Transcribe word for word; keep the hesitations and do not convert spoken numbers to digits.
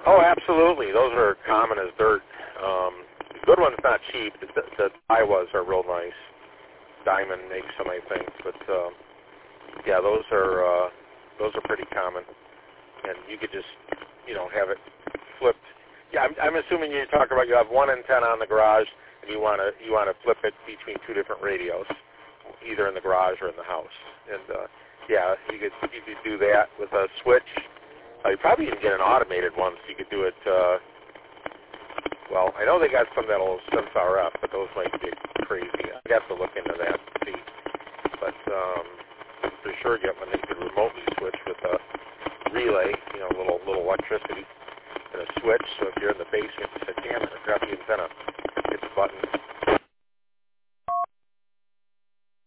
Oh, absolutely. Those are common as dirt. Um, the good one's not cheap. The, the Iowas are real nice. Diamond makes them, I think, but um, yeah, those are uh, those are pretty common. And you could just, you know, have it flipped. Yeah, I'm, I'm assuming you're talking about you have one antenna on the garage, and you want to you want to flip it between two different radios, either in the garage or in the house. And uh, yeah, you could you could do that with a switch. Uh, you probably even get an automated one, so you could do it. Uh, well, I know they got some that'll sense R F, but those might get crazy. I'd have to look into that to see. But um, for sure, get one that you could remotely switch with a relay, you know, little little electricity and a switch. So if you're in the basement, you say, "Damn it, I grabbed the antenna, hit the button,